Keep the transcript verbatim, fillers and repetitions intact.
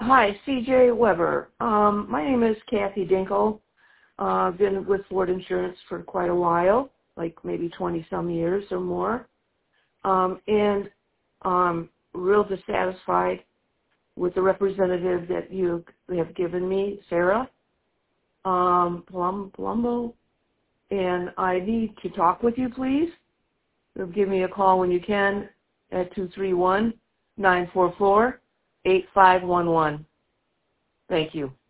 Hi, C J Weber. Um, my name is Kathy Dinkle. Uh, I've been with Ford Insurance for quite a while, like maybe twenty some years or more, um, and um, real dissatisfied with the representative that you have given me, Sarah um, Plum Plumbo, and I need to talk with you, please. So give me a call when you can at two three one, nine four four, eight five one one. Thank you.